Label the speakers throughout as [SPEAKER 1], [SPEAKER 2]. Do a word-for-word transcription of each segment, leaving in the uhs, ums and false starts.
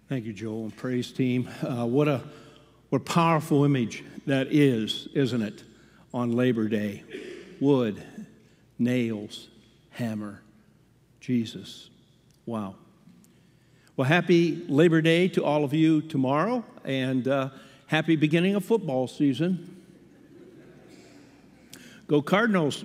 [SPEAKER 1] Thank you, Joel, and praise team. Uh, what a what a powerful image that is, isn't it, on Labor Day? Wood, nails, hammer, Jesus. Wow. Well, happy Labor Day to all of you tomorrow, and uh, happy beginning of football season. Go Cardinals.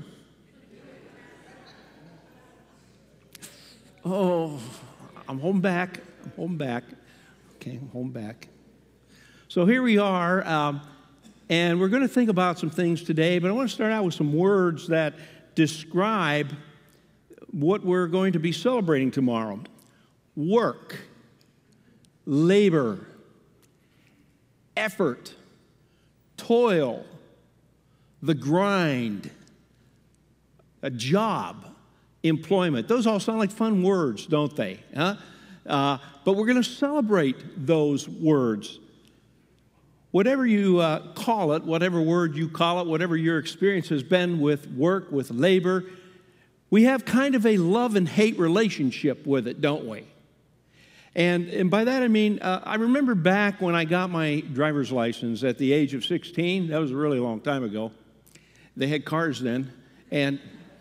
[SPEAKER 1] Oh, I'm holding back. I'm holding back. Okay, I'm holding back. So here we are, um, and we're going to think about some things today, but I want to start out with some words that describe what we're going to be celebrating tomorrow. Work, labor, effort, toil, the grind, a job, employment. Those all sound like fun words, don't they? Huh? Uh, but we're going to celebrate those words. Whatever you uh, call it, whatever word you call it, whatever your experience has been with work, with labor, we have kind of a love and hate relationship with it, don't we? And, and by that I mean, uh, I remember back when I got my driver's license at the age of sixteen. That was a really long time ago. They had cars then. And...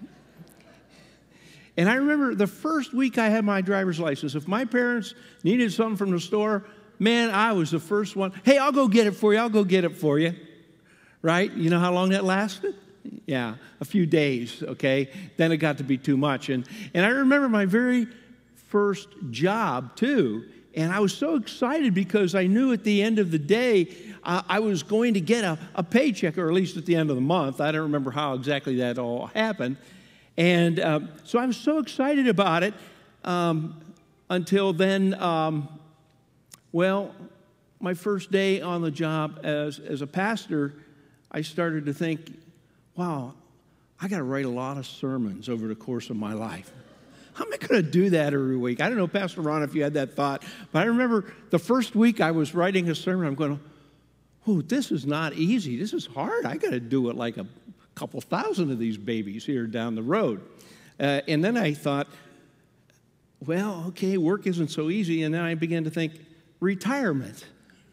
[SPEAKER 1] And I remember the first week I had my driver's license, if my parents needed something from the store, man, I was the first one. Hey, I'll go get it for you. I'll go get it for you. Right? You know how long that lasted? Yeah, a few days, okay? Then it got to be too much. And, and I remember my very first job, too. And I was so excited because I knew at the end of the day, uh, I was going to get a, a paycheck, or at least at the end of the month. I don't remember how exactly that all happened. And um, so I was so excited about it um, until then, um, well, my first day on the job as, as a pastor, I started to think, wow, I got to write a lot of sermons over the course of my life. How am I going to do that every week? I don't know, Pastor Ron, if you had that thought, but I remember the first week I was writing a sermon, I'm going, oh, this is not easy. This is hard. I got to do it like a couple thousand of these babies here down the road. Uh, and then I thought, well, okay, work isn't so easy. And then I began to think, retirement.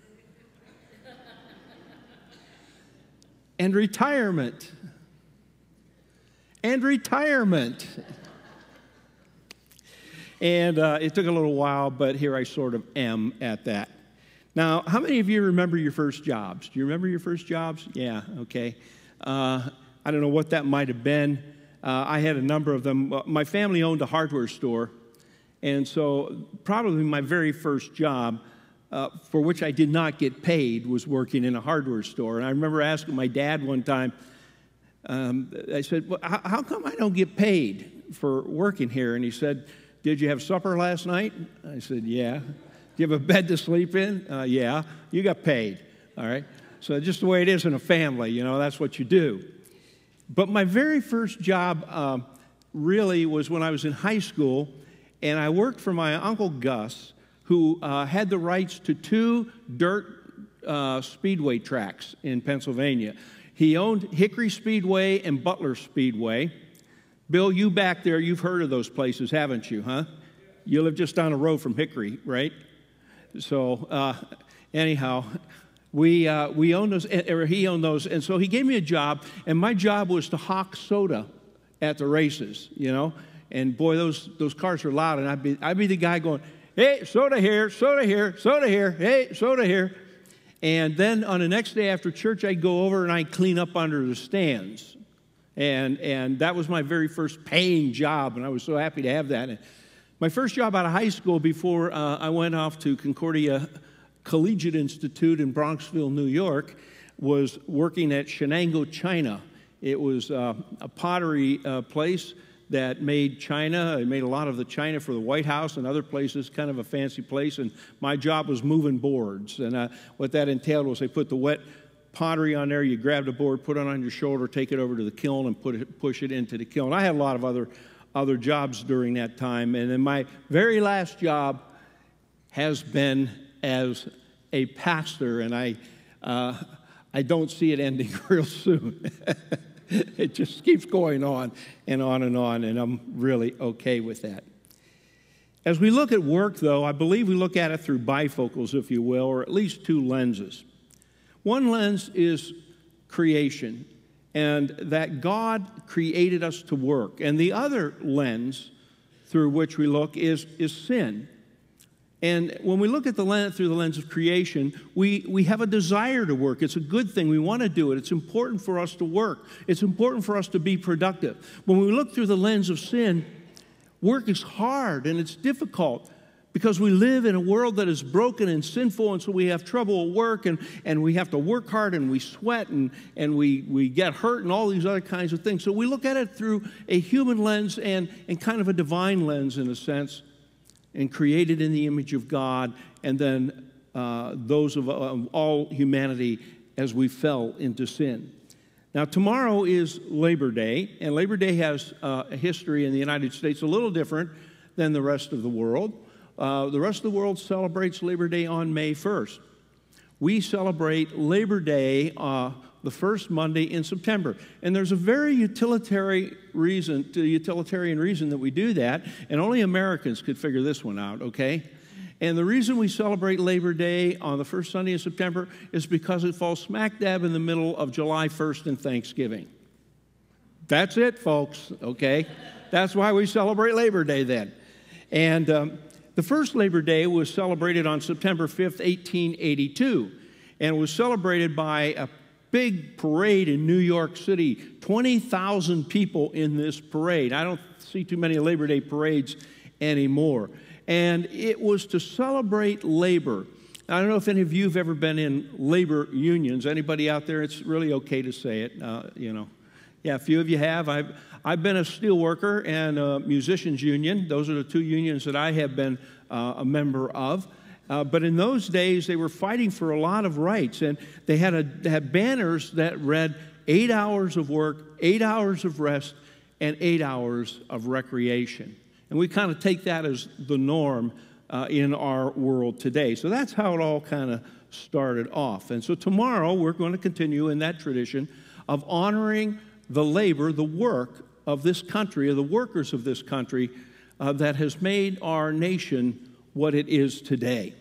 [SPEAKER 1] and retirement. And retirement. And uh, it took a little while, but here I sort of am at that. Now, how many of you remember your first jobs? Do you remember your first jobs? Yeah, okay. Uh, I don't know what that might have been. Uh, I had a number of them. My family owned a hardware store, and so probably my very first job, uh, for which I did not get paid, was working in a hardware store. And I remember asking my dad one time, um, I said, well, how, how come I don't get paid for working here? And he said, did you have supper last night? I said, yeah. Do you have a bed to sleep in? Uh, yeah. You got paid, all right? So just the way it is in a family, you know, that's what you do. But my very first job uh, really was when I was in high school, and I worked for my Uncle Gus, who uh, had the rights to two dirt uh, speedway tracks in Pennsylvania. He owned Hickory Speedway and Butler Speedway. Bill, you back there, you've heard of those places, haven't you, huh? You live just down the road from Hickory, right? So uh, anyhow... We uh, we owned those, or he owned those, and so he gave me a job, and my job was to hawk soda at the races, you know. And boy, those those cars were loud, and I'd be I'd be the guy going, hey, soda here, soda here, soda here, hey, soda here. And then on the next day after church, I'd go over and I'd clean up under the stands, and and that was my very first paying job, and I was so happy to have that. And my first job out of high school before uh, I went off to Concordia Collegiate Institute in Bronxville, New York, was working at Shenango China. It was uh, a pottery uh, place that made china. It made a lot of the china for the White House and other places, kind of a fancy place. And my job was moving boards. And uh, what that entailed was they put the wet pottery on there. You grab the board, put it on your shoulder, take it over to the kiln, and put it, push it into the kiln. I had a lot of other, other jobs during that time. And then my very last job has been as a pastor, and I, uh, I don't see it ending real soon. It just keeps going on and on and on, and I'm really okay with that. As we look at work, though, I believe we look at it through bifocals, if you will, or at least two lenses. One lens is creation, and that God created us to work. And the other lens through which we look is, is sin. And when we look at the lens through the lens of creation, we, we have a desire to work. It's a good thing. We want to do it. It's important for us to work. It's important for us to be productive. When we look through the lens of sin, work is hard and it's difficult because we live in a world that is broken and sinful, and so we have trouble at work, and, and we have to work hard, and we sweat, and, and we, we get hurt, and all these other kinds of things. So we look at it through a human lens and, and kind of a divine lens in a sense, and created in the image of God, and then uh, those of, of all humanity as we fell into sin. Now, tomorrow is Labor Day, and Labor Day has uh, a history in the United States a little different than the rest of the world. Uh, the rest of the world celebrates Labor Day on May first. We celebrate Labor Day uh, the first Monday in September. And there's a very utilitarian reason, utilitarian reason that we do that, and only Americans could figure this one out, okay? And the reason we celebrate Labor Day on the first Sunday in September is because it falls smack dab in the middle of July first and Thanksgiving. That's it, folks, okay? That's why we celebrate Labor Day then. And um, the first Labor Day was celebrated on September fifth, eighteen eighty-two, and it was celebrated by a big parade in New York City, twenty thousand people in this parade. I don't see too many Labor Day parades anymore. And it was to celebrate labor. I don't know if any of you have ever been in labor unions. Anybody out there? It's really okay to say it, uh, you know. Yeah, a few of you have. I've, I've been a steel worker and a musicians union. Those are the two unions that I have been uh, a member of. Uh, but in those days, they were fighting for a lot of rights, and they had, a, they had banners that read eight hours of work, eight hours of rest, and eight hours of recreation. And we kind of take that as the norm uh, in our world today. So that's how it all kind of started off. And so tomorrow, we're going to continue in that tradition of honoring the labor, the work of this country, of the workers of this country uh, that has made our nation what it is today.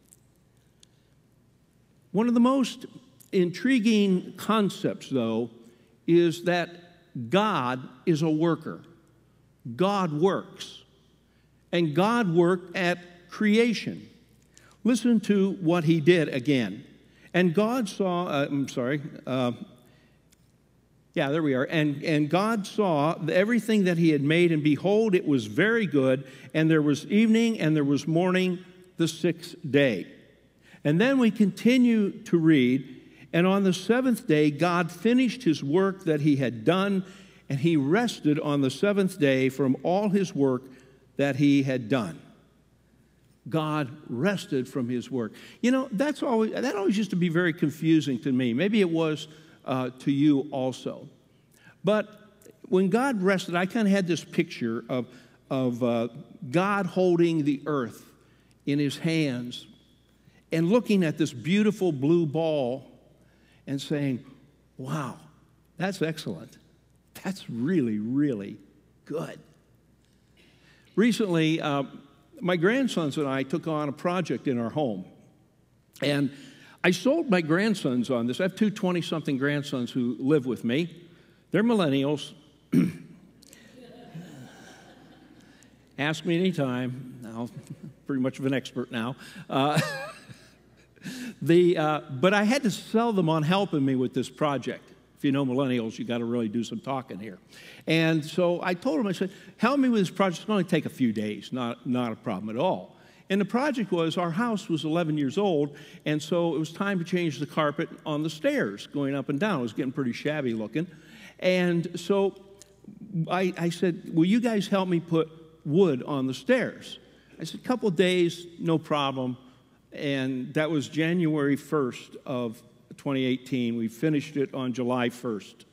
[SPEAKER 1] One of the most intriguing concepts, though, is that God is a worker. God works. And God worked at creation. Listen to what he did again. And God saw, uh, I'm sorry, uh, yeah, there we are. And, and God saw everything that he had made, and behold, it was very good. And there was evening and there was morning the sixth day. And then we continue to read, and on the seventh day, God finished his work that he had done, and he rested on the seventh day from all his work that he had done. God rested from his work. You know, that's always, that always used to be very confusing to me. Maybe it was uh, to you also. But when God rested, I kind of had this picture of, of uh, God holding the earth in his hands and looking at this beautiful blue ball and saying, wow, that's excellent. That's really, really good. Recently, uh, my grandsons and I took on a project in our home. And I sold my grandsons on this. I have two twenty-something grandsons who live with me. They're millennials. Ask me anytime. I'm pretty much of an expert now. Uh, the, uh, but I had to sell them on helping me with this project. If you know millennials, you got to really do some talking here. And so I told them, I said, help me with this project. It's going to take a few days, not, not a problem at all. And the project was, our house was eleven years old, and so it was time to change the carpet on the stairs going up and down. It was getting pretty shabby looking. And so I, I said, will you guys help me put wood on the stairs? I said, a couple of days, no problem. And that was January first of twenty eighteen. We finished it on July first.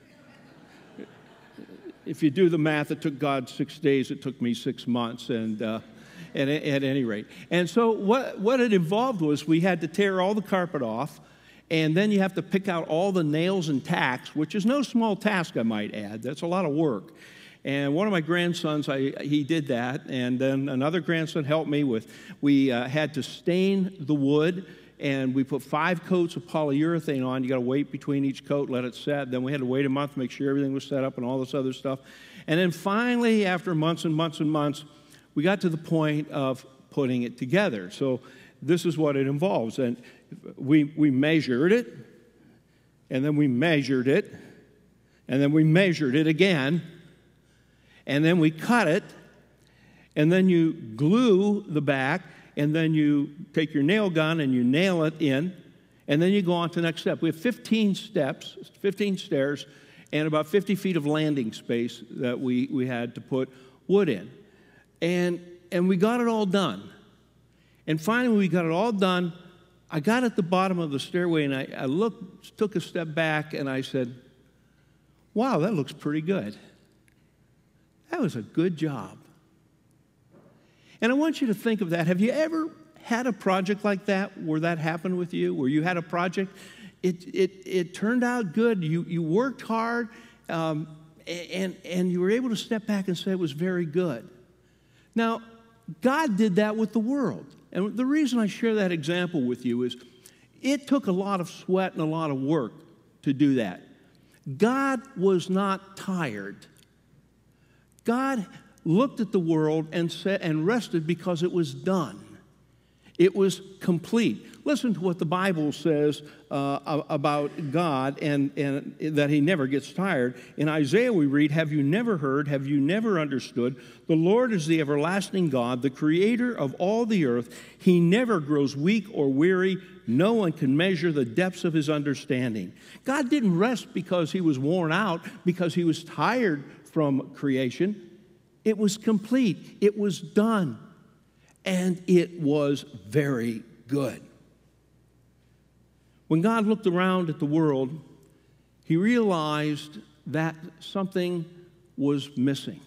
[SPEAKER 1] If you do the math, it took God six days. It took me six months, and uh, at, at any rate. And so what, what it involved was we had to tear all the carpet off, and then you have to pick out all the nails and tacks, which is no small task, I might add. That's a lot of work. And one of my grandsons, I, he did that. And then another grandson helped me with, we uh, had to stain the wood. And we put five coats of polyurethane on. You got to wait between each coat, let it set. Then we had to wait a month to make sure everything was set up and all this other stuff. And then finally, after months and months and months, we got to the point of putting it together. So this is what it involves. And we, we measured it, and then we measured it, and then we measured it again, and then we cut it, and then you glue the back, and then you take your nail gun and you nail it in, and then you go on to the next step. We have fifteen steps, fifteen stairs, and about fifty feet of landing space that we, we had to put wood in. And, and we got it all done. And finally, we got it all done. I got at the bottom of the stairway, and I, I looked, took a step back, and I said, wow, that looks pretty good. That was a good job. And I want you to think of that. Have you ever had a project like that where that happened with you, where you had a project, it, it, it turned out good, you, you worked hard, um, and, and you were able to step back and say it was very good? Now, God did that with the world. And the reason I share that example with you is it took a lot of sweat and a lot of work to do that. God was not tired. God looked at the world and said and rested because it was done. It was complete. Listen to what the Bible says uh, about God and, and that he never gets tired. In Isaiah we read, have you never heard, have you never understood? The Lord is the everlasting God, the creator of all the earth. He never grows weak or weary. No one can measure the depths of his understanding. God didn't rest because he was worn out, because he was tired from creation. It was complete. It was done. And it was very good. When God looked around at the world, he realized that something was missing.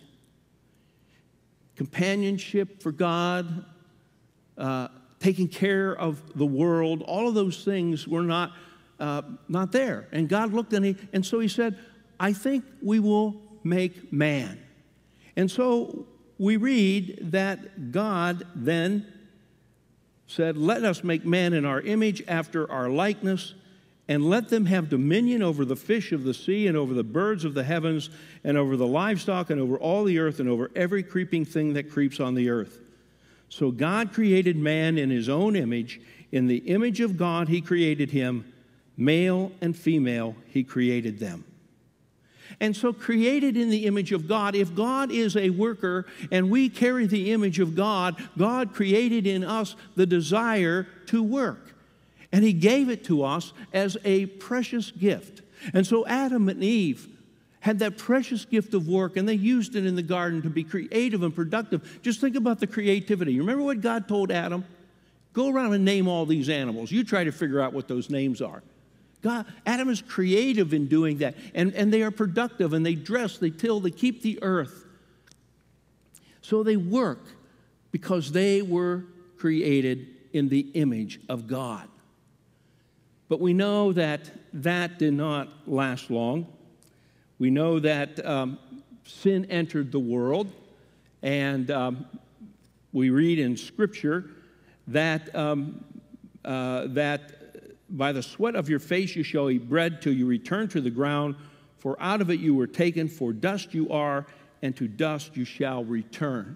[SPEAKER 1] Companionship for God, uh, taking care of the world, all of those things were not, uh, not there. And God looked and, he, and so he said, I think we will make man. And so we read that God then said, let us make man in our image after our likeness, and let them have dominion over the fish of the sea and over the birds of the heavens and over the livestock and over all the earth and over every creeping thing that creeps on the earth. So God created man in his own image. In the image of God he created him. Male and female he created them. And so created in the image of God, if God is a worker and we carry the image of God, God created in us the desire to work. And he gave it to us as a precious gift. And so Adam and Eve had that precious gift of work, and they used it in the garden to be creative and productive. Just think about the creativity. You remember what God told Adam? Go around and name all these animals. You try to figure out what those names are. God, Adam is creative in doing that, and, and they are productive, and they dress, they till, they keep the earth. So they work because they were created in the image of God. But we know that that did not last long. We know that um, sin entered the world, and um, we read in Scripture that um, uh, that by the sweat of your face you shall eat bread till you return to the ground, for out of it you were taken, for dust you are, and to dust you shall return.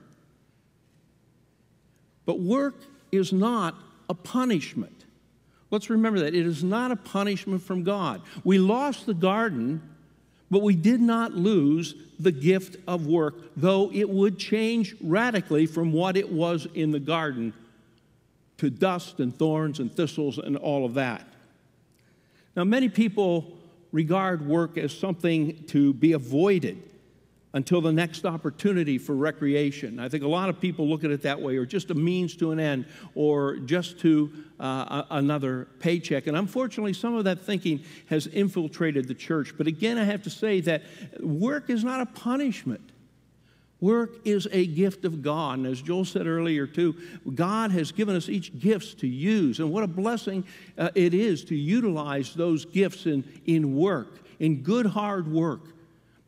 [SPEAKER 1] But work is not a punishment. Let's remember that. It is not a punishment from God. We lost the garden, but we did not lose the gift of work, though it would change radically from what it was in the garden to dust and thorns and thistles and all of that. Now, many people regard work as something to be avoided until the next opportunity for recreation. I think a lot of people look at it that way, or just a means to an end, or just to uh, another paycheck. And unfortunately, some of that thinking has infiltrated the church. But again, I have to say that work is not a punishment. Work is a gift of God. And as Joel said earlier, too, God has given us each gifts to use. And what a blessing uh, it is to utilize those gifts in, in work, in good, hard work.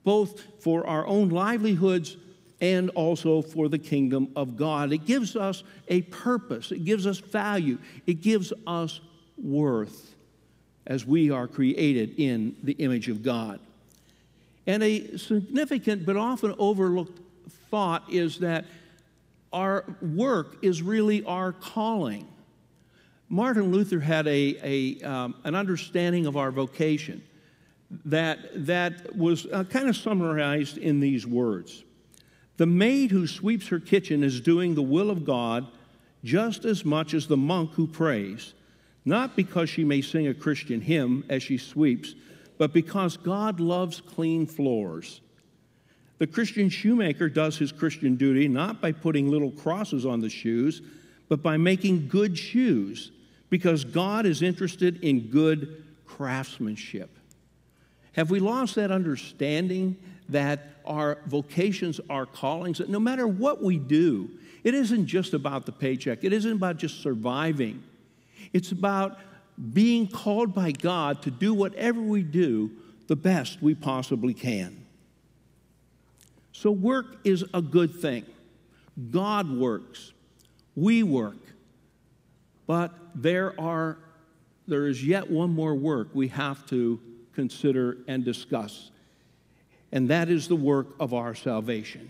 [SPEAKER 1] both for our own livelihoods and also for the kingdom of God. It gives us a purpose. It gives us value. It gives us worth as we are created in the image of God. And a significant but often overlooked thought is that our work is really our calling. Martin Luther had a, a, um, an understanding of our vocation that, that was uh, kind of summarized in these words. The maid who sweeps her kitchen is doing the will of God just as much as the monk who prays, not because she may sing a Christian hymn as she sweeps, but because God loves clean floors. The Christian shoemaker does his Christian duty not by putting little crosses on the shoes, but by making good shoes, because God is interested in good craftsmanship. Have we lost that understanding that our vocations, our callings, that no matter what we do, it isn't just about the paycheck. It isn't about just surviving. It's about being called by God to do whatever we do the best we possibly can. So work is a good thing. God works. We work. But there are, there is yet one more work we have to consider and discuss, and that is the work of our salvation.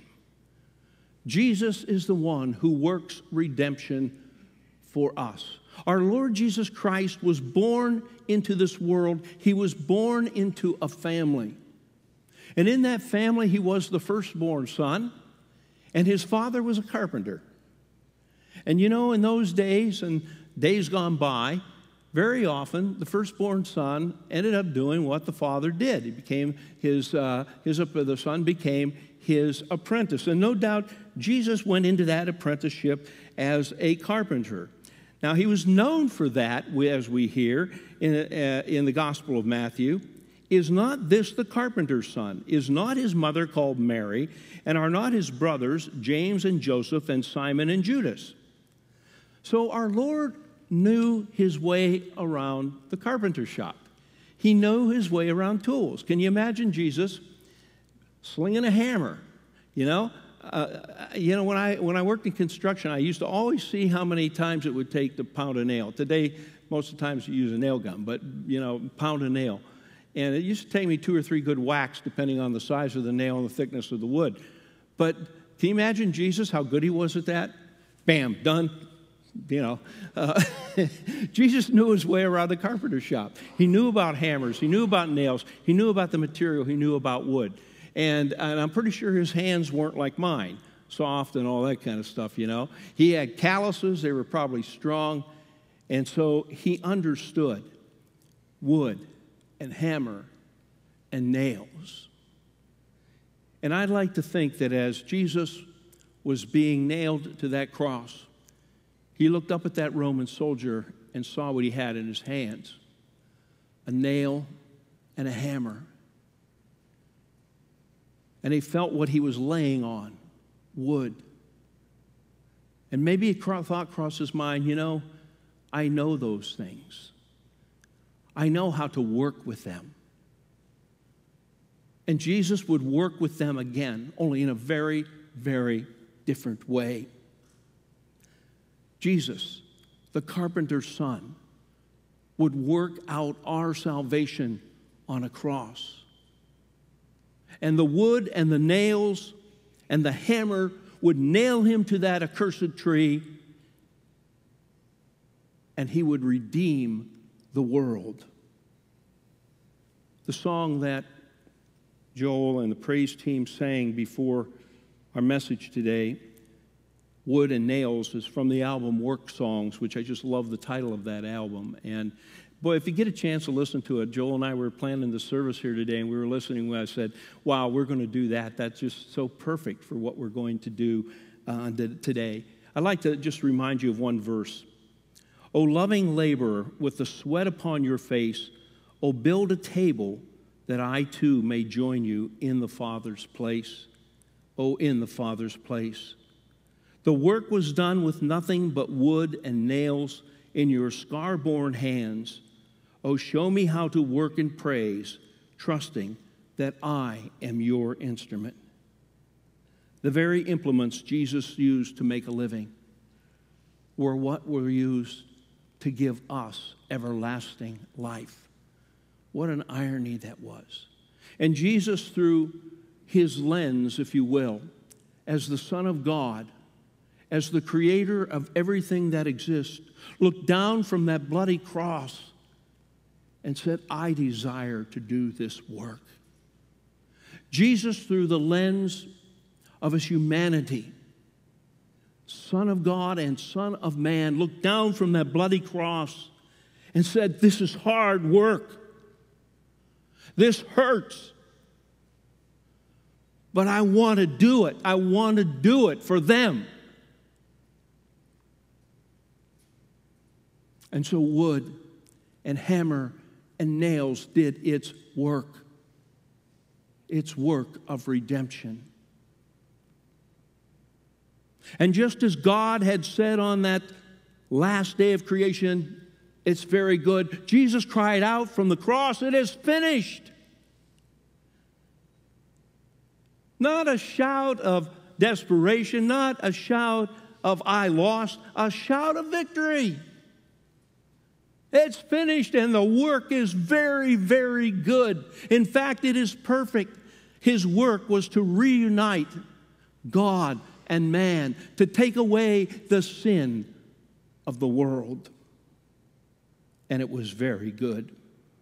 [SPEAKER 1] Jesus is the one who works redemption for us. Our Lord Jesus Christ was born into this world. He was born into a family. And in that family, he was the firstborn son, and his father was a carpenter. And you know, in those days and days gone by, very often the firstborn son ended up doing what the father did. He became his, uh, his the son became his apprentice. And no doubt Jesus went into that apprenticeship as a carpenter. Now, he was known for that, as we hear in, uh, in the Gospel of Matthew. Is not this the carpenter's son? Is not his mother called Mary? And are not his brothers James and Joseph and Simon and Judas? So our Lord knew his way around the carpenter shop. He knew his way around tools. Can you imagine Jesus slinging a hammer? You know, uh, you know when I when I worked in construction, I used to always see how many times it would take to pound a nail. Today, most of the times you use a nail gun, but you know, pound a nail. And it used to take me two or three good whacks, depending on the size of the nail and the thickness of the wood. But can you imagine Jesus, how good he was at that? Bam, done. You know, uh, Jesus knew his way around the carpenter shop. He knew about hammers. He knew about nails. He knew about the material. He knew about wood. And, and I'm pretty sure his hands weren't like mine, soft and all that kind of stuff, you know. He had calluses. They were probably strong. And so he understood wood and hammer and nails. And I'd like to think that as Jesus was being nailed to that cross, he looked up at that Roman soldier and saw what he had in his hands, a nail and a hammer. And he felt what he was laying on, wood. And maybe a thought crossed his mind, you know, I know those things. I know how to work with them. And Jesus would work with them again, only in a very, very different way. Jesus, the carpenter's son, would work out our salvation on a cross. And the wood and the nails and the hammer would nail him to that accursed tree, and he would redeem the world. The song that Joel and the praise team sang before our message today, Wood and Nails, is from the album Work Songs, which I just love the title of that album. And boy, if you get a chance to listen to it, Joel and I were planning the service here today, and we were listening when I said, wow, we're going to do that. That's just so perfect for what we're going to do uh, today. I'd like to just remind you of one verse. O loving laborer, with the sweat upon your face, O build a table that I too may join you in the Father's place. O in the Father's place. The work was done with nothing but wood and nails in your scar-born hands. Oh, show me how to work in praise, trusting that I am your instrument. The very implements Jesus used to make a living were what were used to give us everlasting life. What an irony that was. And Jesus, through his lens, if you will, as the Son of God, as the creator of everything that exists, looked down from that bloody cross and said, I desire to do this work. Jesus, through the lens of his humanity, Son of God and Son of Man, looked down from that bloody cross and said, this is hard work. This hurts. But I want to do it. I want to do it for them. And so wood and hammer and nails did its work. Its work of redemption. And just as God had said on that last day of creation, it's very good, Jesus cried out from the cross, it is finished. Not a shout of desperation, not a shout of I lost, a shout of victory. It's finished, and the work is very, very good. In fact, it is perfect. His work was to reunite God and man, to take away the sin of the world. And it was very good.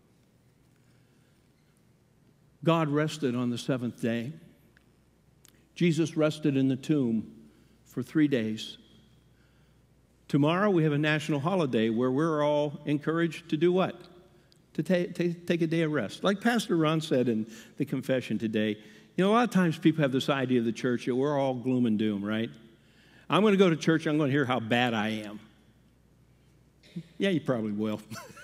[SPEAKER 1] God rested on the seventh day. Jesus rested in the tomb for three days. Tomorrow we have a national holiday where we're all encouraged to do what? To take, take, take a day of rest. Like Pastor Ron said in the confession today, you know, a lot of times people have this idea of the church that we're all gloom and doom, right? I'm going to go to church, I'm going to hear how bad I am. Yeah, you probably will.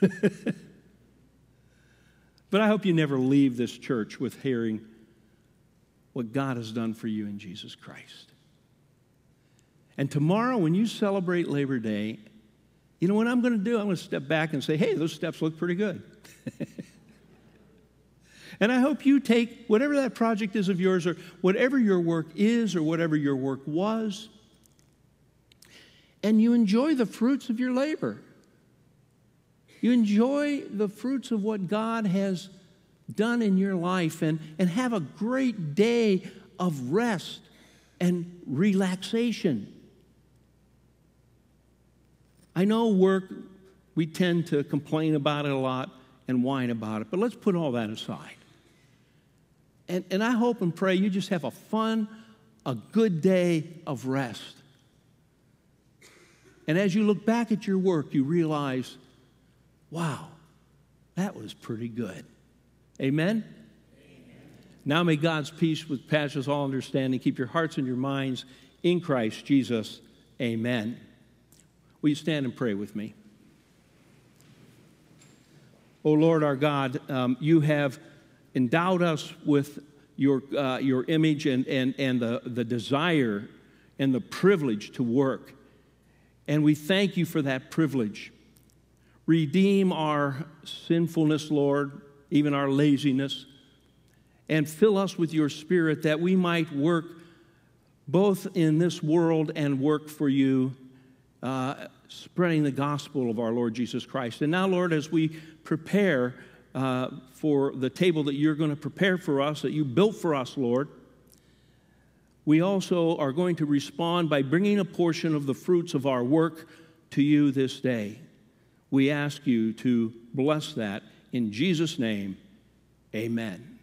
[SPEAKER 1] But I hope you never leave this church with hearing what God has done for you in Jesus Christ. And tomorrow, when you celebrate Labor Day, you know what I'm going to do? I'm going to step back and say, hey, those steps look pretty good. And I hope you take whatever that project is of yours, or whatever your work is, or whatever your work was, and you enjoy the fruits of your labor. You enjoy the fruits of what God has done in your life, and, and have a great day of rest and relaxation. I know work, we tend to complain about it a lot and whine about it, but let's put all that aside. And, and I hope and pray you just have a fun, a good day of rest. And as you look back at your work, you realize, wow, that was pretty good. Amen? Amen? Now may God's peace, which passes all understanding, keep your hearts and your minds in Christ Jesus. Amen. Will you stand and pray with me? Oh, Lord our God, um, you have endowed us with your, uh, your image and, and, and the, the desire and the privilege to work. And we thank you for that privilege. Redeem our sinfulness, Lord, even our laziness, and fill us with your Spirit that we might work both in this world and work for you, uh, spreading the gospel of our Lord Jesus Christ. And now, Lord, as we prepare uh, for the table that you're going to prepare for us, that you built for us, Lord, we also are going to respond by bringing a portion of the fruits of our work to you this day. We ask you to bless that in Jesus' name. Amen.